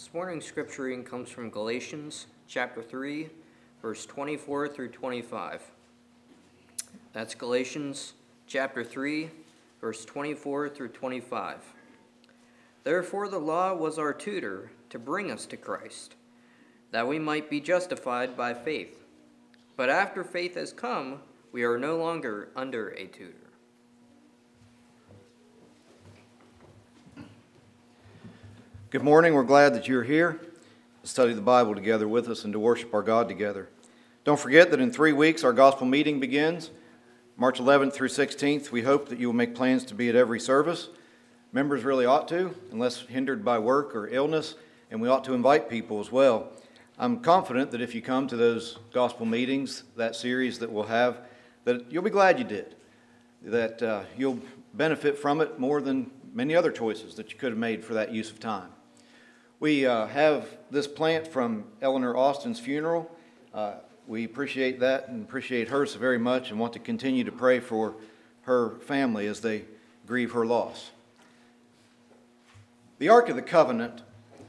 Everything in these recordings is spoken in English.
This morning's scripture reading comes from Galatians chapter 3, verse 24 through 25. That's Galatians chapter 3, verse 24 through 25. Therefore the law was our tutor to bring us to Christ, that we might be justified by faith. But after faith has come, we are no longer under a tutor. Good morning. We're glad that you're here to study the Bible together with us and to worship our God together. Don't forget that in 3 weeks our gospel meeting begins, March 11th through 16th. We hope that you will make plans to be at every service. Members really ought to, unless hindered by work or illness, and we ought to invite people as well. I'm confident that if you come to those gospel meetings, that series that we'll have, that you'll be glad you did, that you'll benefit from it more than many other choices that you could have made for that use of time. We have this plant from Eleanor Austin's funeral. We appreciate that and appreciate her so very much and want to continue to pray for her family as they grieve her loss. The Ark of the Covenant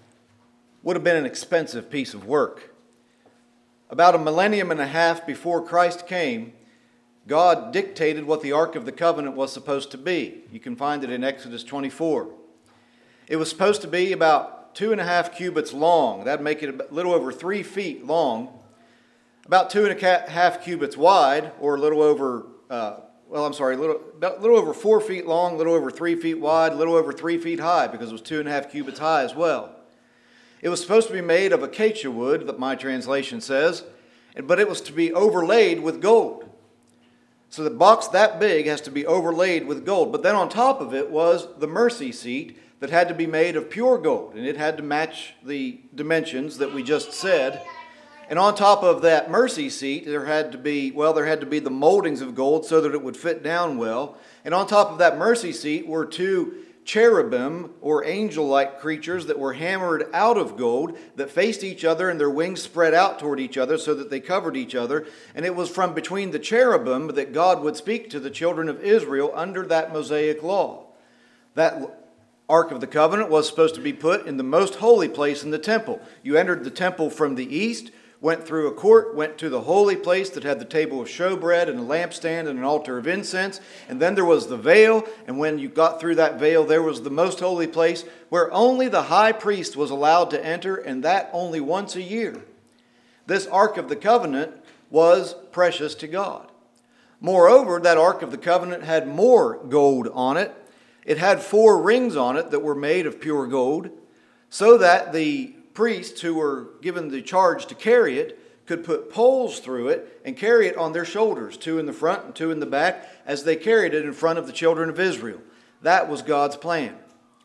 would have been an expensive piece of work. About a millennium and a half before Christ came, God dictated what the Ark of the Covenant was supposed to be. You can find it in Exodus 24. It was supposed to be about 2.5 cubits long. That'd make it a little over 3 feet long. About 2.5 cubits wide, or a little over, a little over 4 feet long, a little over 3 feet wide, a little over 3 feet high, because it was 2.5 cubits high as well. It was supposed to be made of acacia wood, that my translation says, but it was to be overlaid with gold. So the box that big has to be overlaid with gold. But then on top of it was the mercy seat that had to be made of pure gold, and it had to match the dimensions that we just said. And on top of that mercy seat, there had to be the moldings of gold so that it would fit down well. And on top of that mercy seat were 2 cherubim, or angel-like creatures, that were hammered out of gold, that faced each other and their wings spread out toward each other so that they covered each other. And it was from between the cherubim that God would speak to the children of Israel under that Mosaic law. That Ark of the Covenant was supposed to be put in the most holy place in the temple. You entered the temple from the east, went through a court, went to the holy place that had the table of showbread and a lampstand and an altar of incense. And then there was the veil. And when you got through that veil, there was the most holy place where only the high priest was allowed to enter, and that only once a year. This Ark of the Covenant was precious to God. Moreover, that Ark of the Covenant had more gold on it. It had 4 rings on it that were made of pure gold, so that the priests who were given the charge to carry it could put poles through it and carry it on their shoulders, 2 in the front and 2 in the back, as they carried it in front of the children of Israel. That was God's plan.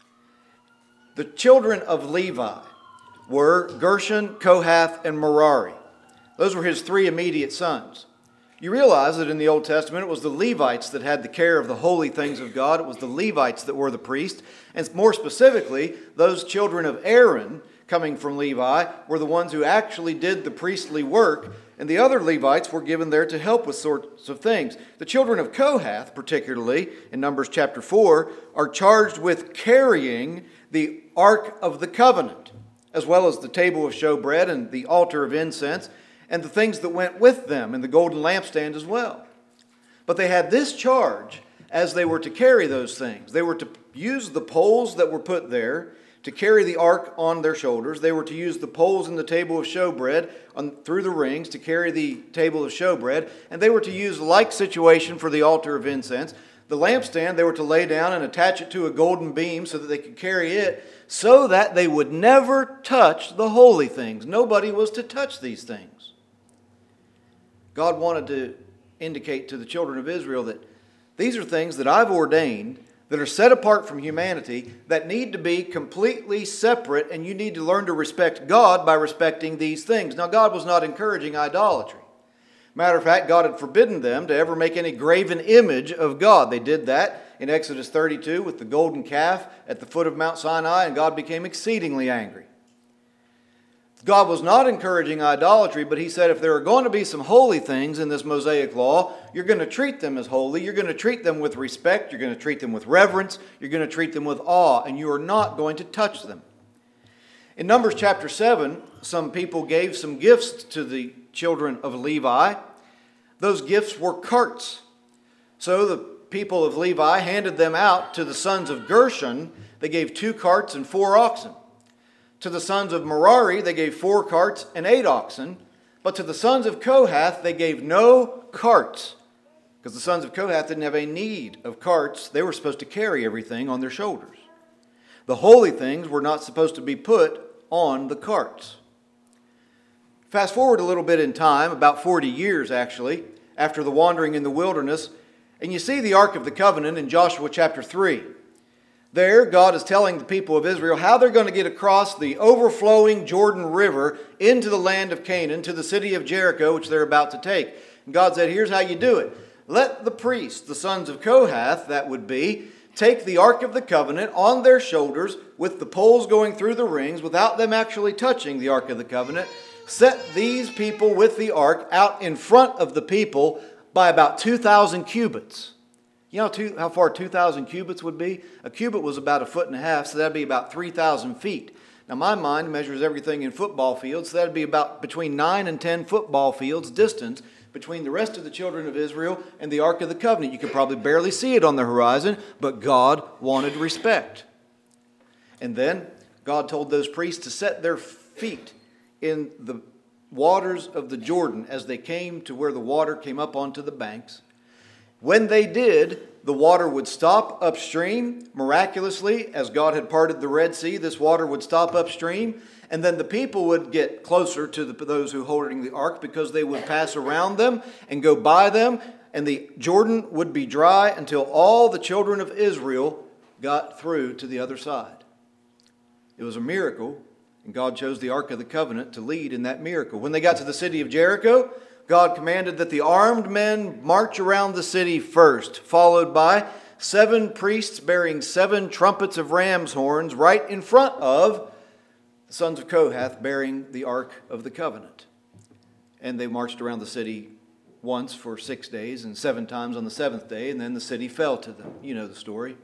The children of Levi were Gershon, Kohath, and Merari. Those were his 3 immediate sons. You realize that in the Old Testament it was the Levites that had the care of the holy things of God. It was the Levites that were the priests. And more specifically, those children of Aaron coming from Levi were the ones who actually did the priestly work, and the other Levites were given there to help with sorts of things. The children of Kohath, particularly, in Numbers chapter 4, are charged with carrying the Ark of the Covenant, as well as the table of showbread and the altar of incense, and the things that went with them, and the golden lampstand as well. But they had this charge as they were to carry those things. They were to use the poles that were put there to carry the ark on their shoulders. They were to use the poles in the table of showbread through the rings to carry the table of showbread. And they were to use a like situation for the altar of incense. The lampstand, they were to lay down and attach it to a golden beam so that they could carry it, so that they would never touch the holy things. Nobody was to touch these things. God wanted to indicate to the children of Israel that these are things that I've ordained that are set apart from humanity, that need to be completely separate, and you need to learn to respect God by respecting these things. Now, God was not encouraging idolatry. Matter of fact, God had forbidden them to ever make any graven image of God. They did that in Exodus 32 with the golden calf at the foot of Mount Sinai, and God became exceedingly angry. God was not encouraging idolatry, but he said if there are going to be some holy things in this Mosaic law, you're going to treat them as holy. You're going to treat them with respect. You're going to treat them with reverence. You're going to treat them with awe, and you are not going to touch them. In Numbers chapter 7, some people gave some gifts to the children of Levi. Those gifts were carts. So the people of Levi handed them out to the sons of Gershon. They gave 2 carts and 4 oxen. To the sons of Merari, they gave 4 carts and 8 oxen. But to the sons of Kohath, they gave no carts, because the sons of Kohath didn't have a need of carts. They were supposed to carry everything on their shoulders. The holy things were not supposed to be put on the carts. Fast forward a little bit in time, about 40 years actually, after the wandering in the wilderness, and you see the Ark of the Covenant in Joshua chapter 3. There, God is telling the people of Israel how they're going to get across the overflowing Jordan River into the land of Canaan, to the city of Jericho, which they're about to take. And God said, here's how you do it. Let the priests, the sons of Kohath, that would be, take the Ark of the Covenant on their shoulders with the poles going through the rings without them actually touching the Ark of the Covenant. Set these people with the Ark out in front of the people by about 2,000 cubits. You know how far 2,000 cubits would be? A cubit was about 1.5 feet, so that'd be about 3,000 feet. Now my mind measures everything in football fields, so that'd be about between 9 and 10 football fields distance between the rest of the children of Israel and the Ark of the Covenant. You could probably barely see it on the horizon, but God wanted respect. And then God told those priests to set their feet in the waters of the Jordan as they came to where the water came up onto the banks. When they did, the water would stop upstream. Miraculously, as God had parted the Red Sea, this water would stop upstream. And then the people would get closer to those who holding the ark, because they would pass around them and go by them. And the Jordan would be dry until all the children of Israel got through to the other side. It was a miracle, and God chose the Ark of the Covenant to lead in that miracle. When they got to the city of Jericho, God commanded that the armed men march around the city first, followed by 7 priests bearing 7 trumpets of ram's horns right in front of the sons of Kohath bearing the Ark of the Covenant. And they marched around the city once for 6 days and 7 times on the 7th day, and then the city fell to them. You know the story.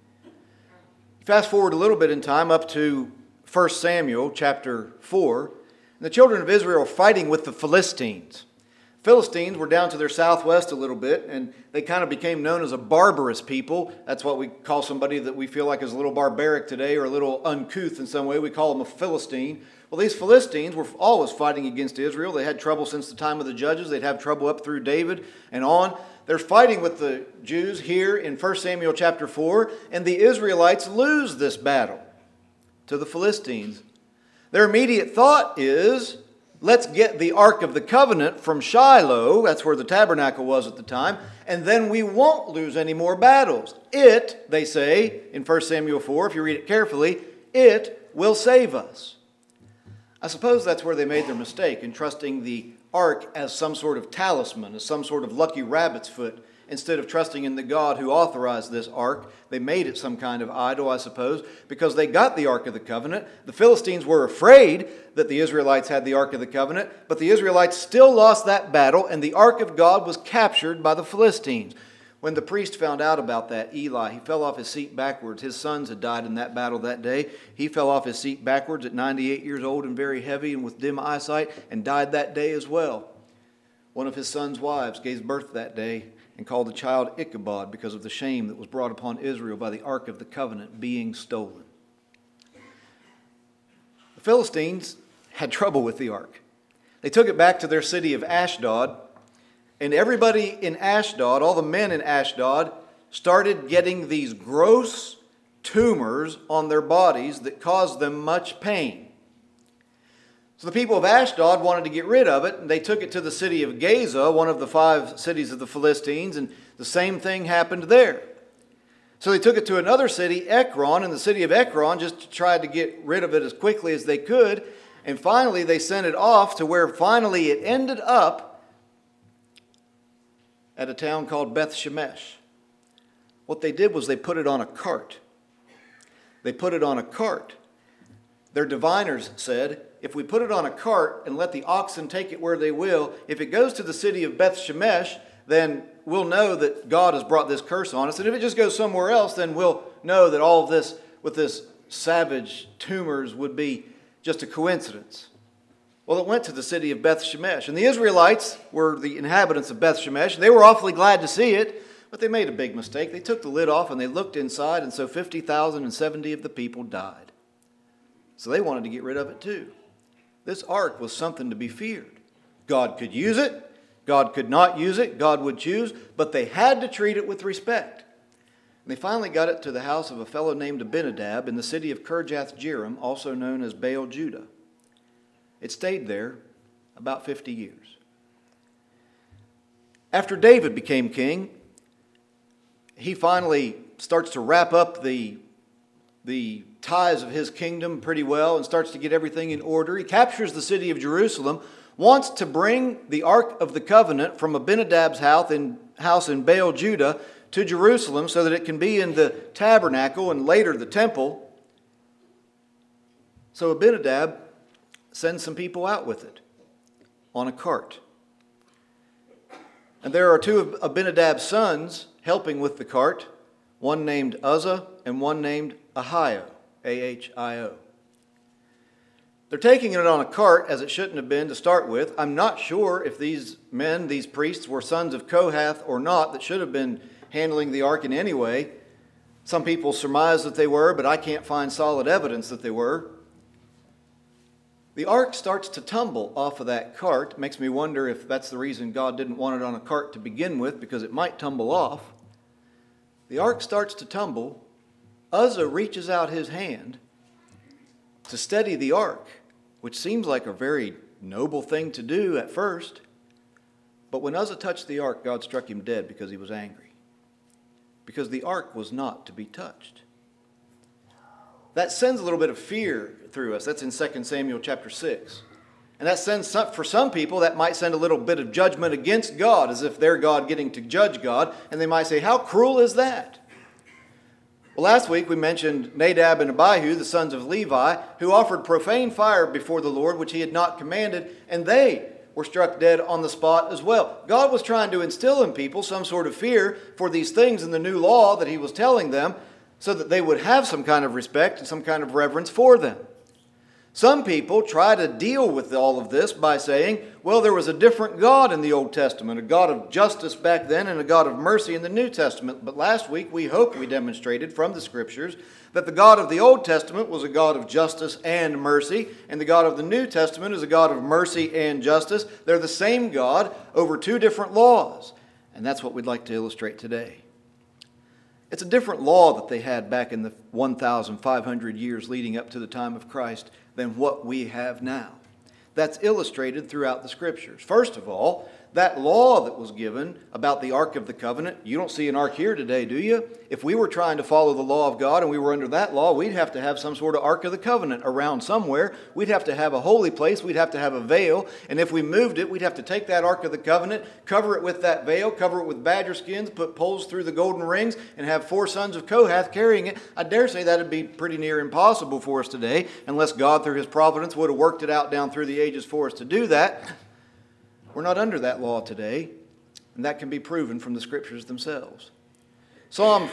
Fast forward a little bit in time up to 1 Samuel chapter 4. And the children of Israel are fighting with the Philistines. Philistines were down to their southwest a little bit, and they kind of became known as a barbarous people. That's what we call somebody that we feel like is a little barbaric today, or a little uncouth in some way. We call them a Philistine. Well, these Philistines were always fighting against Israel. They had trouble since the time of the judges. They'd have trouble up through David and on. They're fighting with the Jews here in 1 Samuel chapter 4, and the Israelites lose this battle to the Philistines. Their immediate thought is, let's get the Ark of the Covenant from Shiloh, that's where the tabernacle was at the time, and then we won't lose any more battles. It, they say in 1 Samuel 4, if you read it carefully, it will save us. I suppose that's where they made their mistake, in trusting the Ark as some sort of talisman, as some sort of lucky rabbit's foot. Instead of trusting in the God who authorized this ark, they made it some kind of idol, I suppose, because they got the Ark of the Covenant. The Philistines were afraid that the Israelites had the Ark of the Covenant, but the Israelites still lost that battle, and the Ark of God was captured by the Philistines. When the priest found out about that, Eli, he fell off his seat backwards. His sons had died in that battle that day. He fell off his seat backwards at 98 years old and very heavy and with dim eyesight, and died that day as well. One of his son's wives gave birth that day and called the child Ichabod because of the shame that was brought upon Israel by the Ark of the Covenant being stolen. The Philistines had trouble with the Ark. They took it back to their city of Ashdod, and everybody in Ashdod, all the men in Ashdod, started getting these gross tumors on their bodies that caused them much pain. So the people of Ashdod wanted to get rid of it, and they took it to the city of Gaza, one of the 5 cities of the Philistines, and the same thing happened there. So they took it to another city, Ekron, and the city of Ekron just tried to get rid of it as quickly as they could, and finally they sent it off to where finally it ended up at a town called Beth Shemesh. What they did was they put it on a cart. They put it on a cart. Their diviners said, if we put it on a cart and let the oxen take it where they will, if it goes to the city of Beth Shemesh, then we'll know that God has brought this curse on us. And if it just goes somewhere else, then we'll know that all of this, with this savage tumors, would be just a coincidence? Well, it went to the city of Beth Shemesh. And the Israelites were the inhabitants of Beth Shemesh. They were awfully glad to see it, but they made a big mistake. They took the lid off and they looked inside, and so 50,070 of the people died. So they wanted to get rid of it too. This ark was something to be feared. God could use it. God could not use it. God would choose. But they had to treat it with respect. And they finally got it to the house of a fellow named Abinadab in the city of Kirjath-Jearim, also known as Baal Judah. It stayed there about 50 years. After David became king, he finally starts to wrap up the ties of his kingdom pretty well and starts to get everything in order. He captures the city of Jerusalem, wants to bring the Ark of the Covenant from Abinadab's house in Baal Judah to Jerusalem so that it can be in the tabernacle and later the temple. So Abinadab sends some people out with it on a cart. And there are two of Abinadab's sons helping with the cart, one named Uzzah and one named Ahio, A-H-I-O. They're taking it on a cart, as it shouldn't have been to start with. I'm not sure if these men, these priests, were sons of Kohath or not that should have been handling the ark in any way. Some people surmise that they were, but I can't find solid evidence that they were. The ark starts to tumble off of that cart. Makes me wonder if that's the reason God didn't want it on a cart to begin with, because it might tumble off. The ark starts to tumble. Uzzah reaches out his hand to steady the ark, which seems like a very noble thing to do at first. But when Uzzah touched the ark, God struck him dead because he was angry. Because the ark was not to be touched. That sends a little bit of fear through us. That's in 2 Samuel chapter 6. And that sends, for some people, that might send a little bit of judgment against God, as if they're God getting to judge God. And they might say, how cruel is that? Well, last week we mentioned Nadab and Abihu, the sons of Levi, who offered profane fire before the Lord, which he had not commanded, and they were struck dead on the spot as well. God was trying to instill in people some sort of fear for these things in the new law that he was telling them, so that they would have some kind of respect and some kind of reverence for them. Some people try to deal with all of this by saying, well, there was a different God in the Old Testament, a God of justice back then and a God of mercy in the New Testament. But last week we hope we demonstrated from the Scriptures that the God of the Old Testament was a God of justice and mercy, and the God of the New Testament is a God of mercy and justice. They're the same God over two different laws. And that's what we'd like to illustrate today. It's a different law that they had back in the 1,500 years leading up to the time of Christ than what we have now. That's illustrated throughout the Scriptures. First of all, that law that was given about the Ark of the Covenant, you don't see an ark here today, do you? If we were trying to follow the law of God and we were under that law, we'd have to have some sort of Ark of the Covenant around somewhere. We'd have to have a holy place. We'd have to have a veil. And if we moved it, we'd have to take that Ark of the Covenant, cover it with that veil, cover it with badger skins, put poles through the golden rings, and have 4 sons of Kohath carrying it. I dare say that would be pretty near impossible for us today, unless God, through His providence, would have worked it out down through the ages for us to do that. We're not under that law today, and that can be proven from the Scriptures themselves. Psalm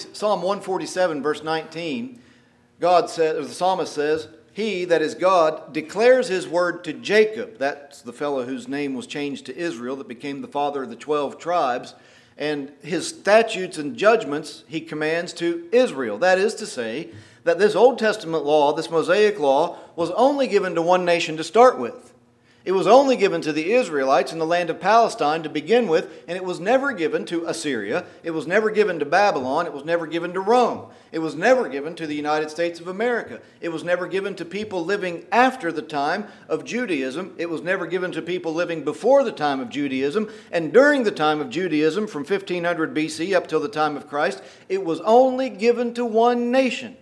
147, verse 19, the psalmist says, He, that is God, declares His word to Jacob. That's the fellow whose name was changed to Israel, that became the father of the 12 tribes. And His statutes and judgments He commands to Israel. That is to say, that this Old Testament law, this Mosaic law, was only given to one nation to start with. It was only given to the Israelites in the land of Palestine to begin with, and it was never given to Assyria. It was never given to Babylon. It was never given to Rome. It was never given to the United States of America. It was never given to people living after the time of Judaism. It was never given to people living before the time of Judaism. And during the time of Judaism, from 1500 BC up till the time of Christ, it was only given to one nation.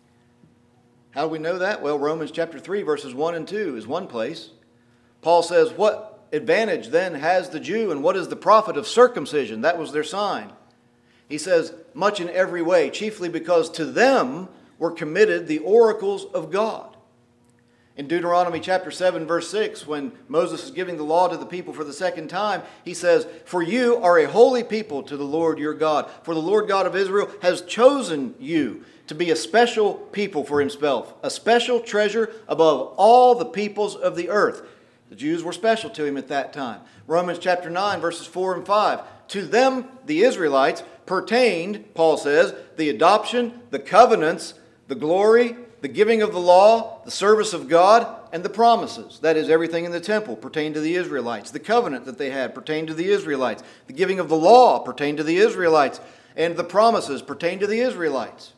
How do we know that? Well, Romans chapter 3, verses 1 and 2 is one place. Paul says, what advantage then has the Jew, and what is the profit of circumcision? That was their sign. He says, much in every way, chiefly because to them were committed the oracles of God. In Deuteronomy chapter 7, verse 6, when Moses is giving the law to the people for the second time, he says, "For you are a holy people to the Lord your God. For the Lord God of Israel has chosen you to be a special people for himself, a special treasure above all the peoples of the earth." The Jews were special to him at that time. Romans chapter 9, verses 4 and 5. To them, the Israelites, pertained, Paul says, the adoption, the covenants, the glory, the giving of the law, the service of God, and the promises. That is, everything in the temple pertained to the Israelites. The covenant that they had pertained to the Israelites. The giving of the law pertained to the Israelites. And the promises pertained to the Israelites.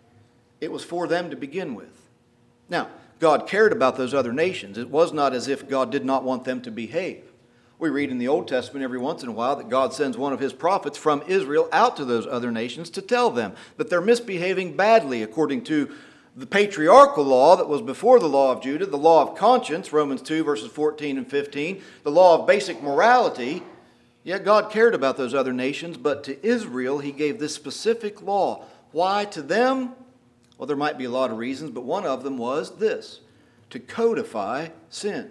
It was for them to begin with. Now, God cared about those other nations. It was not as if God did not want them to behave. We read in the Old Testament every once in a while that God sends one of his prophets from Israel out to those other nations to tell them that they're misbehaving badly according to the patriarchal law that was before the law of Judah, the law of conscience, Romans 2 verses 14 and 15, the law of basic morality. Yet God cared about those other nations, but to Israel he gave this specific law. Why to them? Well, there might be a lot of reasons, but one of them was this: to codify sin.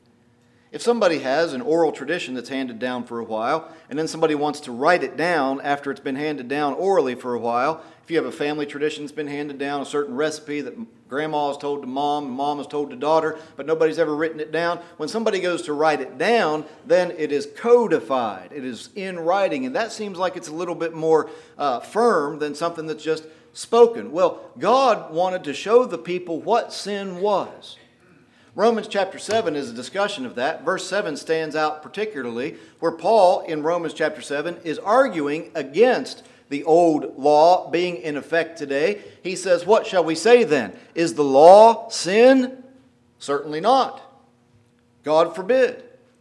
If somebody has an oral tradition that's handed down for a while, and then somebody wants to write it down after it's been handed down orally for a while, if you have a family tradition that's been handed down, a certain recipe that grandma has told to mom, and mom has told to daughter, but nobody's ever written it down, when somebody goes to write it down, then it is codified. It is in writing, and that seems like it's a little bit more firm than something that's just spoken. Well, God wanted to show the people what sin was. Romans chapter 7 is a discussion of that. Verse 7 stands out particularly, where Paul in Romans chapter 7 is arguing against the old law being in effect today. He says, "What shall we say then? Is the law sin? Certainly not. God forbid.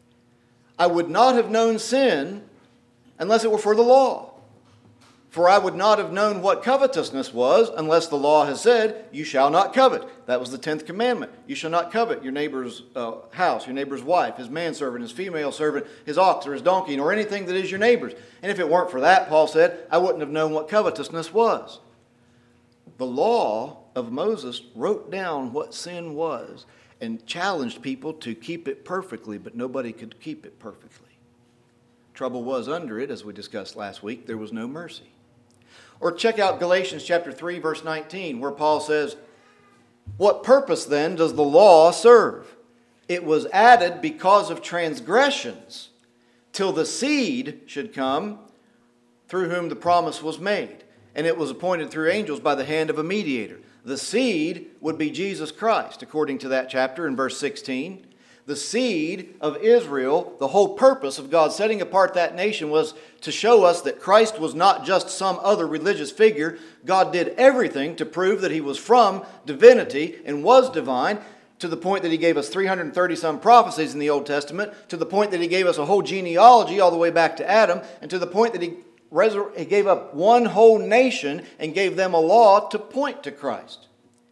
I would not have known sin unless it were for the law. For I would not have known what covetousness was unless the law has said, 'You shall not covet.'" That was the 10th commandment. You shall not covet your neighbor's house, your neighbor's wife, his manservant, his female servant, his ox or his donkey, nor anything that is your neighbor's. And if it weren't for that, Paul said, I wouldn't have known what covetousness was. The law of Moses wrote down what sin was and challenged people to keep it perfectly, but nobody could keep it perfectly. Trouble was under it, as we discussed last week, there was no mercy. Or check out Galatians chapter 3, verse 19, where Paul says, "What purpose then does the law serve? It was added because of transgressions, till the seed should come, through whom the promise was made. And it was appointed through angels by the hand of a mediator." The seed would be Jesus Christ, according to that chapter in verse 16. The seed of Israel, the whole purpose of God setting apart that nation was to show us that Christ was not just some other religious figure. God did everything to prove that he was from divinity and was divine, to the point that he gave us 330 some prophecies in the Old Testament, to the point that he gave us a whole genealogy all the way back to Adam, and to the point that he gave up one whole nation and gave them a law to point to Christ.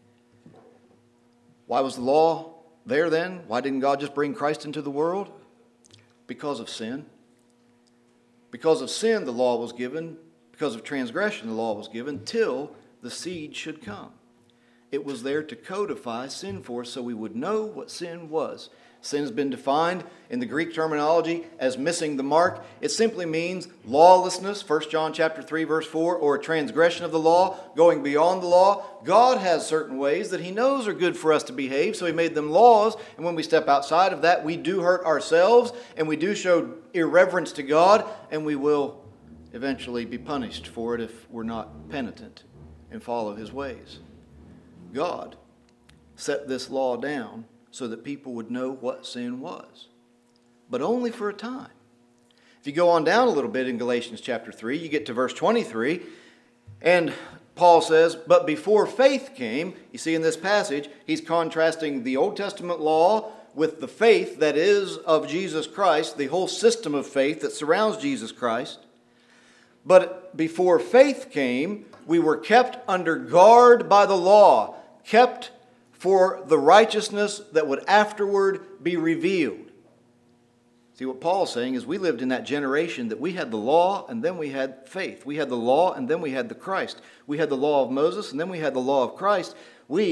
Why was the law there then? Why didn't God just bring Christ into the world? Because of sin. Because of sin, the law was given. Because of transgression, the law was given till the seed should come. It was there to codify sin for us so we would know what sin was. Sin has been defined in the Greek terminology as missing the mark. It simply means lawlessness, 1 John chapter 3, verse 4, or a transgression of the law, going beyond the law. God has certain ways that he knows are good for us to behave, so he made them laws. And when we step outside of that, we do hurt ourselves, and we do show irreverence to God, and we will eventually be punished for it if we're not penitent and follow his ways. God set this law down so that people would know what sin was, but only for a time. If you go on down a little bit in Galatians chapter 3, you get to verse 23, and Paul says, "But before faith came," you see in this passage, he's contrasting the Old Testament law with the faith that is of Jesus Christ, the whole system of faith that surrounds Jesus Christ. "But before faith came, we were kept under guard by the law, kept for the righteousness that would afterward be revealed." See, what Paul's saying is we lived in that generation that we had the law and then we had faith. We had the law and then we had the Christ. We had the law of Moses and then we had the law of Christ. We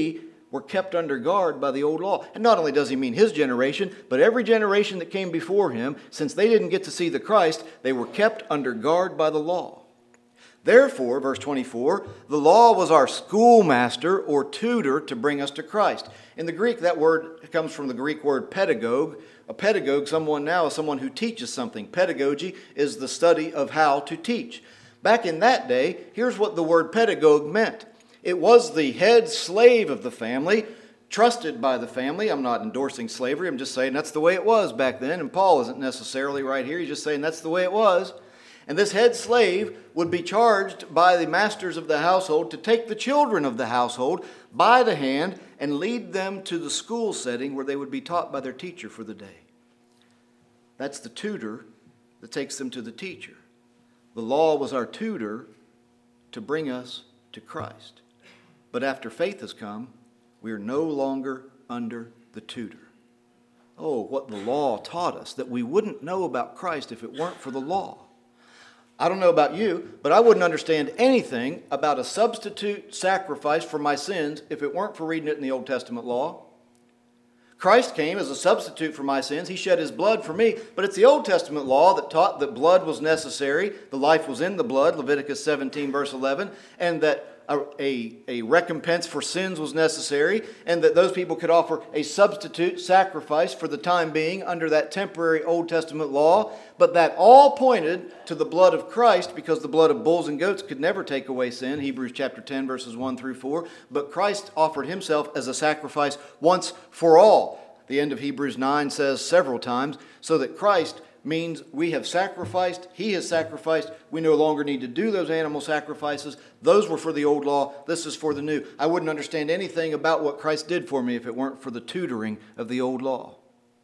were kept under guard by the old law. And not only does he mean his generation, but every generation that came before him, since they didn't get to see the Christ, they were kept under guard by the law. Therefore, verse 24, the law was our schoolmaster or tutor to bring us to Christ. In the Greek, that word comes from the Greek word pedagogue. A pedagogue, someone now, is someone who teaches something. Pedagogy is the study of how to teach. Back in that day, here's what the word pedagogue meant. It was the head slave of the family, trusted by the family. I'm not endorsing slavery. I'm just saying that's the way it was back then. And Paul isn't necessarily right here. He's just saying that's the way it was. And this head slave would be charged by the masters of the household to take the children of the household by the hand and lead them to the school setting where they would be taught by their teacher for the day. That's the tutor that takes them to the teacher. The law was our tutor to bring us to Christ. But after faith has come, we are no longer under the tutor. Oh, what the law taught us, that we wouldn't know about Christ if it weren't for the law. I don't know about you, but I wouldn't understand anything about a substitute sacrifice for my sins if it weren't for reading it in the Old Testament law. Christ came as a substitute for my sins. He shed his blood for me. But it's the Old Testament law that taught that blood was necessary. The life was in the blood, Leviticus 17, verse 11. And that a recompense for sins was necessary. And that those people could offer a substitute sacrifice for the time being under that temporary Old Testament law. But that all pointed to the blood of Christ, because the blood of bulls and goats could never take away sin. Hebrews chapter 10, verses 1 through 4. But Christ offered himself as a sacrifice once for all. The end of Hebrews 9 says several times, so that Christ means we have sacrificed, he has sacrificed, we no longer need to do those animal sacrifices. Those were for the old law, this is for the new. I wouldn't understand anything about what Christ did for me if it weren't for the tutoring of the old law.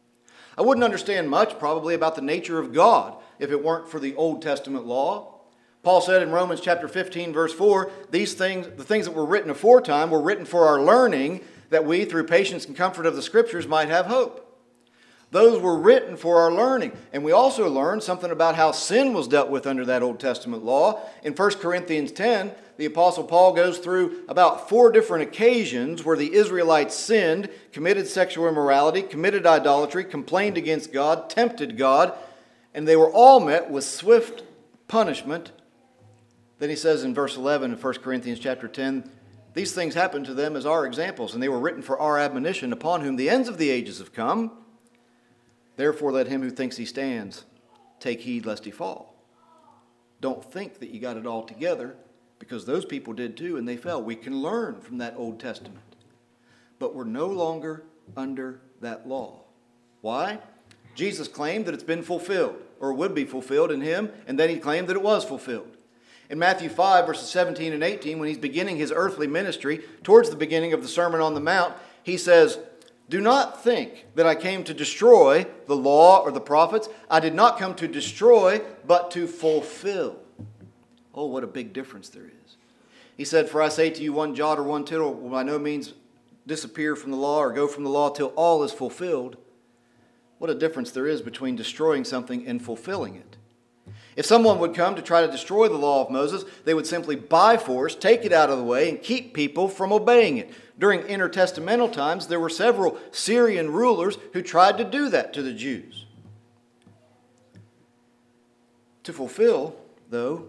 I wouldn't understand much probably about the nature of God if it weren't for the Old Testament law. Paul said in Romans chapter 15, verse 4, these things, the things that were written aforetime were written for our learning, that we, through patience and comfort of the Scriptures, might have hope. Those were written for our learning. And we also learned something about how sin was dealt with under that Old Testament law. In 1 Corinthians 10, the Apostle Paul goes through about 4 different occasions where the Israelites sinned, committed sexual immorality, committed idolatry, complained against God, tempted God, and they were all met with swift punishment. Then he says in verse 11 of 1 Corinthians chapter 10, these things happened to them as our examples, and they were written for our admonition, upon whom the ends of the ages have come. Therefore, let him who thinks he stands take heed lest he fall. Don't think that you got it all together, because those people did too, and they fell. We can learn from that Old Testament. But we're no longer under that law. Why? Jesus claimed that it's been fulfilled, or would be fulfilled in him, and then he claimed that it was fulfilled. In Matthew 5, verses 17 and 18, when he's beginning his earthly ministry, towards the beginning of the Sermon on the Mount, he says, do not think that I came to destroy the law or the prophets. I did not come to destroy, but to fulfill. Oh, what a big difference there is. He said, for I say to you, one jot or one tittle will by no means disappear from the law or go from the law till all is fulfilled. What a difference there is between destroying something and fulfilling it. If someone would come to try to destroy the law of Moses, they would simply by force take it out of the way and keep people from obeying it. During intertestamental times, there were several Syrian rulers who tried to do that to the Jews. To fulfill, though,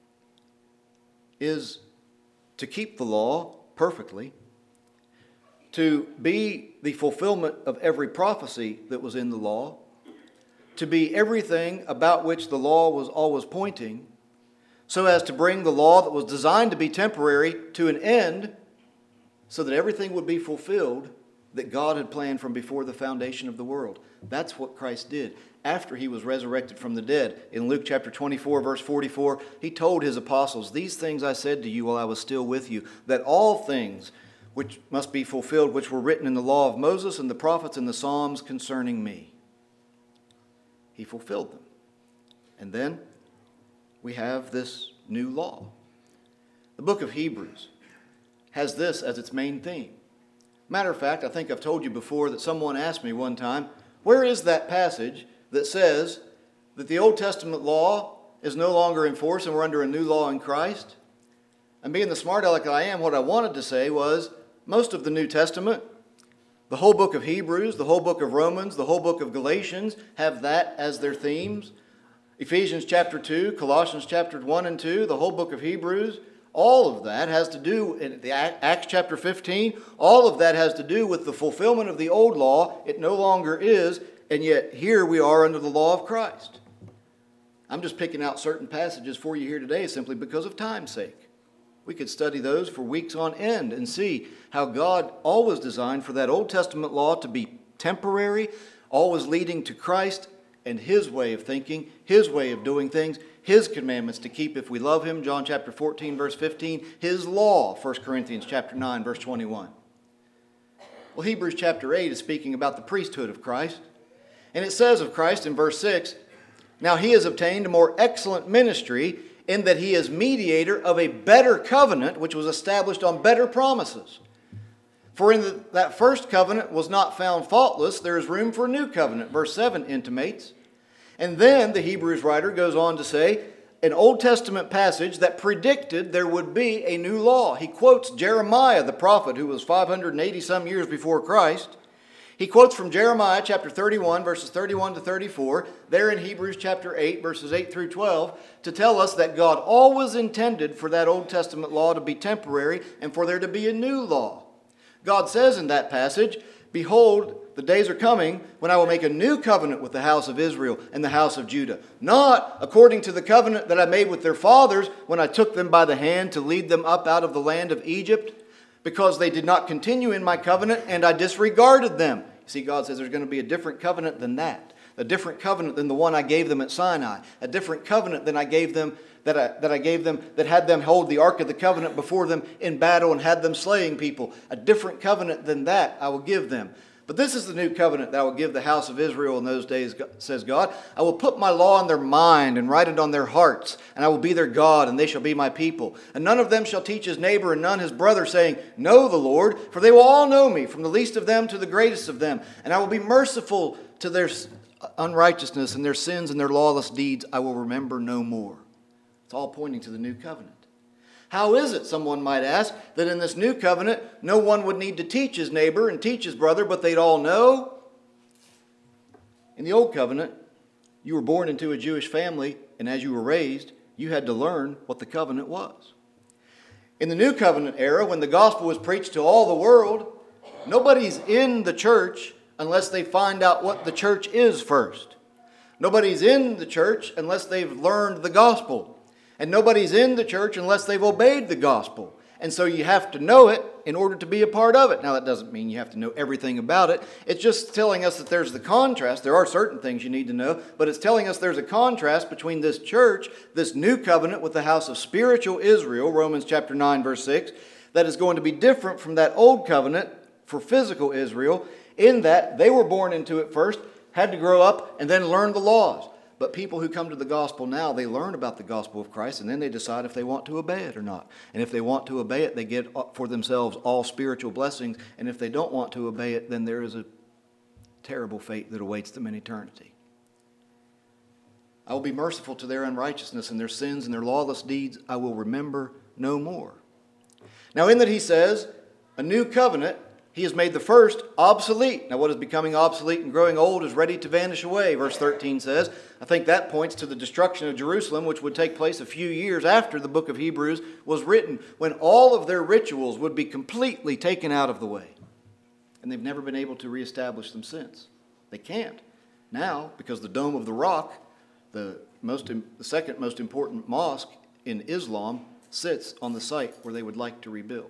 is to keep the law perfectly, to be the fulfillment of every prophecy that was in the law, to be everything about which the law was always pointing, so as to bring the law that was designed to be temporary to an end, so that everything would be fulfilled that God had planned from before the foundation of the world. That's what Christ did after he was resurrected from the dead. In Luke chapter 24, verse 44, he told his apostles, these things I said to you while I was still with you, that all things which must be fulfilled, which were written in the law of Moses and the prophets and the Psalms concerning me. He fulfilled them. And then we have this new law. The book of Hebrews has this as its main theme. Matter of fact, I think I've told you before that someone asked me one time, where is that passage that says that the Old Testament law is no longer in force and we're under a new law in Christ? And being the smart aleck that I am, what I wanted to say was, most of the New Testament, the whole book of Hebrews, the whole book of Romans, the whole book of Galatians have that as their themes. Ephesians chapter 2, Colossians chapter 1 and 2, the whole book of Hebrews, all of that has to do, in the Acts chapter 15, all of that has to do with the fulfillment of the old law. It no longer is, and yet here we are under the law of Christ. I'm just picking out certain passages for you here today simply because of time's sake. We could study those for weeks on end and see how God always designed for that Old Testament law to be temporary, always leading to Christ and His way of thinking, His way of doing things, His commandments to keep if we love Him, John chapter 14, verse 15, His law, 1 Corinthians chapter 9, verse 21. Well, Hebrews chapter 8 is speaking about the priesthood of Christ. And it says of Christ in verse 6, "Now He has obtained a more excellent ministry in that He is mediator of a better covenant, which was established on better promises. For in that first covenant was not found faultless, there is room for a new covenant," verse 7 intimates. And then the Hebrews writer goes on to say, an Old Testament passage that predicted there would be a new law. He quotes Jeremiah, the prophet, who was 580 some years before Christ. He quotes from Jeremiah chapter 31, verses 31 to 34, there in Hebrews chapter 8, verses 8 through 12, to tell us that God always intended for that Old Testament law to be temporary and for there to be a new law. God says in that passage, "Behold, the days are coming when I will make a new covenant with the house of Israel and the house of Judah, not according to the covenant that I made with their fathers when I took them by the hand to lead them up out of the land of Egypt, because they did not continue in my covenant and I disregarded them." You see, God says there's going to be a different covenant than that. A different covenant than the one I gave them at Sinai. A different covenant than I gave them that had them hold the Ark of the Covenant before them in battle and had them slaying people. A different covenant than that I will give them. But this is the new covenant that I will give the house of Israel in those days, says God. I will put my law in their mind and write it on their hearts, and I will be their God, and they shall be my people. And none of them shall teach his neighbor and none his brother, saying, "Know the Lord," for they will all know me, from the least of them to the greatest of them. And I will be merciful to their unrighteousness, and their sins and their lawless deeds I will remember no more. It's all pointing to the new covenant. How is it, someone might ask, that in this new covenant no one would need to teach his neighbor and teach his brother, but they'd all know? In the old covenant, you were born into a Jewish family, and as you were raised, you had to learn what the covenant was. In the new covenant era, when the gospel was preached to all the world, nobody's in the church unless they find out what the church is first. Nobody's in the church unless they've learned the gospel. And nobody's in the church unless they've obeyed the gospel. And so you have to know it in order to be a part of it. Now, that doesn't mean you have to know everything about it. It's just telling us that there's the contrast. There are certain things you need to know, but it's telling us there's a contrast between this church, this new covenant with the house of spiritual Israel, Romans chapter 9, verse 6, that is going to be different from that old covenant for physical Israel, in that they were born into it first, had to grow up, and then learn the laws. But people who come to the gospel now, they learn about the gospel of Christ, and then they decide if they want to obey it or not. And if they want to obey it, they get for themselves all spiritual blessings. And if they don't want to obey it, then there is a terrible fate that awaits them in eternity. I will be merciful to their unrighteousness, and their sins and their lawless deeds I will remember no more. Now, in that he says, a new covenant, he has made the first obsolete. Now, what is becoming obsolete and growing old is ready to vanish away, verse 13 says. I think that points to the destruction of Jerusalem, which would take place a few years after the book of Hebrews was written, when all of their rituals would be completely taken out of the way. And they've never been able to reestablish them since. They can't. Now, because the Dome of the Rock, the second most important mosque in Islam, sits on the site where they would like to rebuild.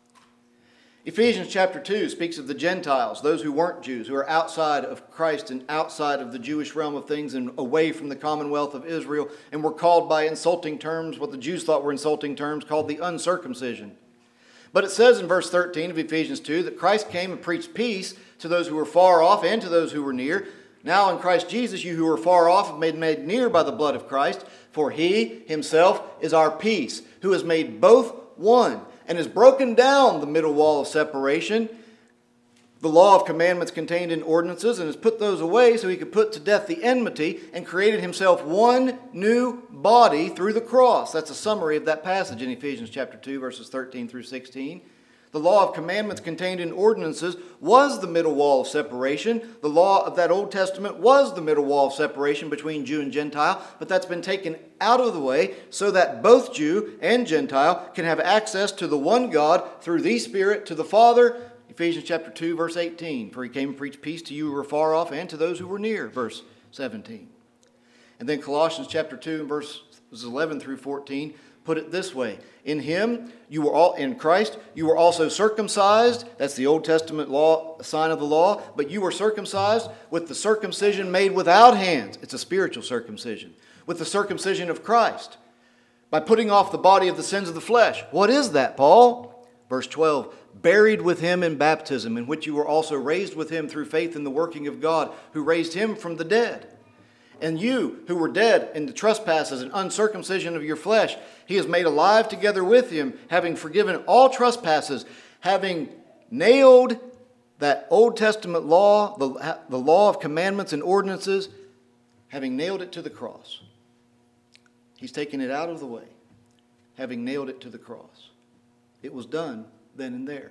Ephesians chapter 2 speaks of the Gentiles, those who weren't Jews, who are outside of Christ and outside of the Jewish realm of things and away from the commonwealth of Israel, and were called by insulting terms, what the Jews thought were insulting terms, called the uncircumcision. But it says in verse 13 of Ephesians 2 that Christ came and preached peace to those who were far off and to those who were near. Now in Christ Jesus, you who were far off have been made near by the blood of Christ, for he himself is our peace, who has made both one, and has broken down the middle wall of separation, the law of commandments contained in ordinances, and has put those away so he could put to death the enmity, and created himself one new body through the cross. That's a summary of that passage in Ephesians chapter 2, verses 13 through 16. The law of commandments contained in ordinances was the middle wall of separation. The law of that Old Testament was the middle wall of separation between Jew and Gentile, but that's been taken out of the way so that both Jew and Gentile can have access to the one God through the Spirit to the Father. Ephesians chapter 2, verse 18, for he came and preached peace to you who were far off and to those who were near, verse 17. And then Colossians chapter 2, verses 11 through 14, put it this way: in him, you were all in Christ, you were also circumcised. That's the Old Testament law, sign of the law. But you were circumcised with the circumcision made without hands. It's a spiritual circumcision. With the circumcision of Christ, by putting off the body of the sins of the flesh. What is that, Paul? Verse 12, buried with him in baptism, in which you were also raised with him through faith in the working of God, who raised him from the dead. And you, who were dead in the trespasses and uncircumcision of your flesh, he has made alive together with him, having forgiven all trespasses, having nailed that Old Testament law, the law of commandments and ordinances, having nailed it to the cross. He's taken it out of the way, having nailed it to the cross. It was done then and there.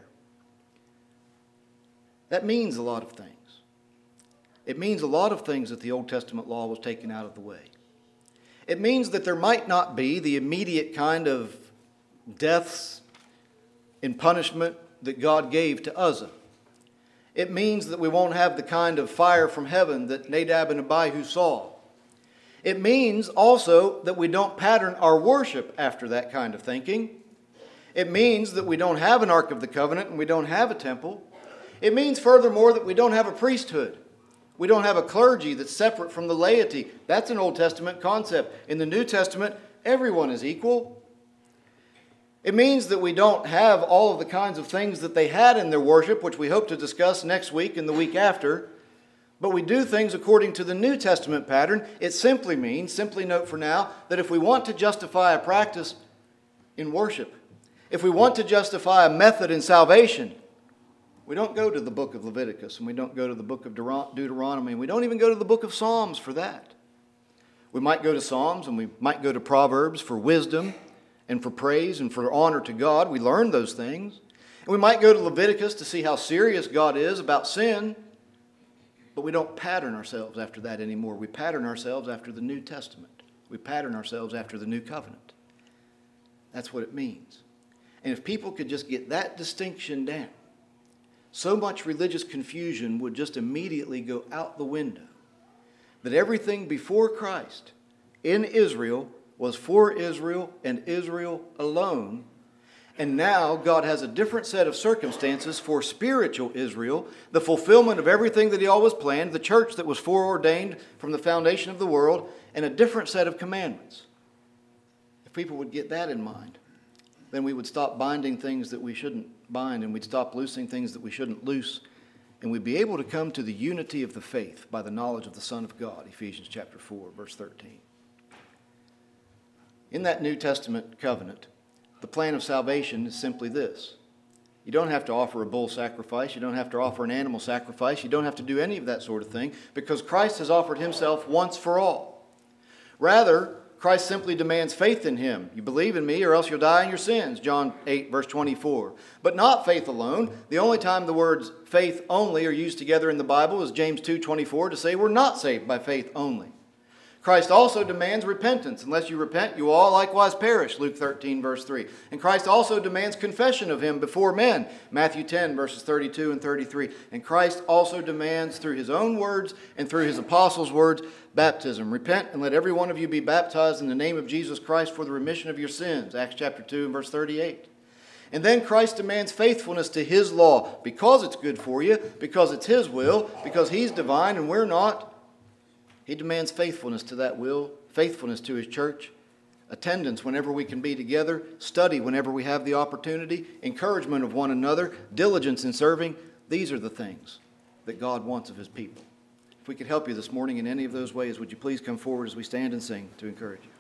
That means a lot of things. It means a lot of things that the Old Testament law was taken out of the way. It means that there might not be the immediate kind of deaths and punishment that God gave to Uzzah. It means that we won't have the kind of fire from heaven that Nadab and Abihu saw. It means also that we don't pattern our worship after that kind of thinking. It means that we don't have an Ark of the Covenant and we don't have a temple. It means furthermore that we don't have a priesthood. We don't have a clergy that's separate from the laity. That's an Old Testament concept. In the New Testament, everyone is equal. It means that we don't have all of the kinds of things that they had in their worship, which we hope to discuss next week and the week after. But we do things according to the New Testament pattern. It simply means, simply note for now, that if we want to justify a practice in worship, if we want to justify a method in salvation, we don't go to the book of Leviticus, and we don't go to the book of Deuteronomy, and we don't even go to the book of Psalms for that. We might go to Psalms, and we might go to Proverbs for wisdom and for praise and for honor to God. We learn those things. And we might go to Leviticus to see how serious God is about sin, but we don't pattern ourselves after that anymore. We pattern ourselves after the New Testament. We pattern ourselves after the New Covenant. That's what it means. And if people could just get that distinction down, so much religious confusion would just immediately go out the window. That everything before Christ in Israel was for Israel and Israel alone. And now God has a different set of circumstances for spiritual Israel, the fulfillment of everything that he always planned, the church that was foreordained from the foundation of the world, and a different set of commandments. If people would get that in mind, then we would stop binding things that we shouldn't bind, and we'd stop loosing things that we shouldn't loose, and we'd be able to come to the unity of the faith by the knowledge of the Son of God, Ephesians chapter 4, verse 13. In that New Testament covenant, the plan of salvation is simply this. You don't have to offer a bull sacrifice. You don't have to offer an animal sacrifice. You don't have to do any of that sort of thing, because Christ has offered himself once for all. Rather, Christ simply demands faith in him. You believe in me or else you'll die in your sins, John 8, verse 24. But not faith alone. The only time the words faith only are used together in the Bible is James 2:24 to say we're not saved by faith only. Christ also demands repentance. Unless you repent, you will all likewise perish, Luke 13, verse 3. And Christ also demands confession of him before men, Matthew 10, verses 32 and 33. And Christ also demands through his own words and through his apostles' words, baptism. Repent and let every one of you be baptized in the name of Jesus Christ for the remission of your sins, Acts chapter 2 and verse 38. And then Christ demands faithfulness to his law because it's good for you, because it's his will, because he's divine and we're not. He demands faithfulness to that will, faithfulness to his church, attendance whenever we can be together, study whenever we have the opportunity, encouragement of one another, diligence in serving. These are the things that God wants of his people. If we could help you this morning in any of those ways, would you please come forward as we stand and sing to encourage you?